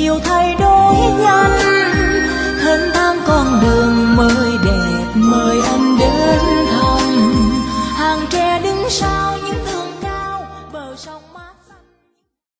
nhiều thay đổi nhanh, thênh thang con đường mới đẹp mời anh